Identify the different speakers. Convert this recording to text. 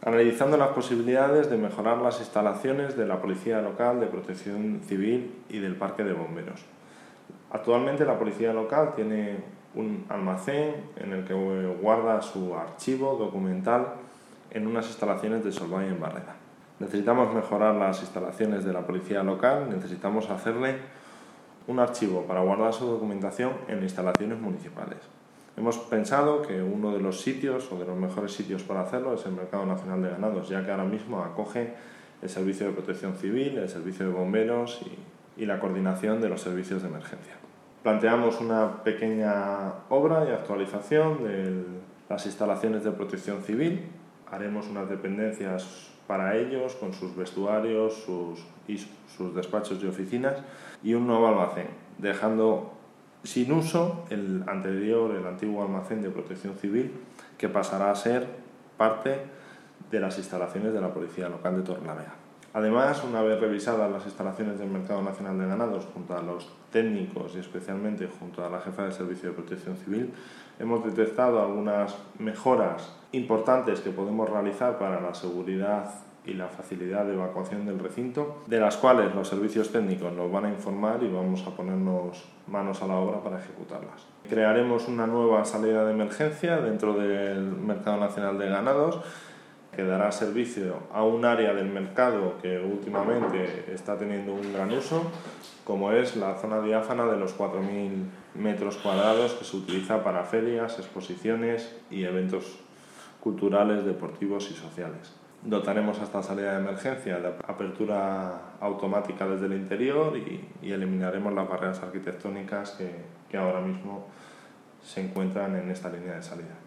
Speaker 1: analizando las posibilidades de mejorar las instalaciones de la Policía Local de Protección Civil y del Parque de Bomberos. Actualmente la Policía Local tiene un almacén en el que guarda su archivo documental en unas instalaciones de Solvay en Barreda. Necesitamos mejorar las instalaciones de la Policía Local, necesitamos hacerle un archivo para guardar su documentación en instalaciones municipales. Hemos pensado que uno de los sitios o de los mejores sitios para hacerlo es el Mercado Nacional de Ganados, ya que ahora mismo acoge el Servicio de Protección Civil, el Servicio de Bomberos y la coordinación de los servicios de emergencia. Planteamos una pequeña obra y actualización de las instalaciones de protección civil. Haremos unas dependencias para ellos con sus vestuarios, sus despachos y oficinas y un nuevo almacén, dejando sin uso el antiguo almacén de protección civil, que pasará a ser parte de las instalaciones de la Policía Local de Torrelavega. Además, una vez revisadas las instalaciones del Mercado Nacional de Ganados junto a los técnicos y especialmente junto a la jefa del Servicio de Protección Civil, hemos detectado algunas mejoras importantes que podemos realizar para la seguridad y la facilidad de evacuación del recinto, de las cuales los servicios técnicos nos van a informar y vamos a ponernos manos a la obra para ejecutarlas. Crearemos una nueva salida de emergencia dentro del Mercado Nacional de Ganados, que dará servicio a un área del mercado que últimamente está teniendo un gran uso, como es la zona diáfana de los 4.000 metros cuadrados que se utiliza para ferias, exposiciones y eventos culturales, deportivos y sociales. Dotaremos a esta salida de emergencia de apertura automática desde el interior y eliminaremos las barreras arquitectónicas que ahora mismo se encuentran en esta línea de salida.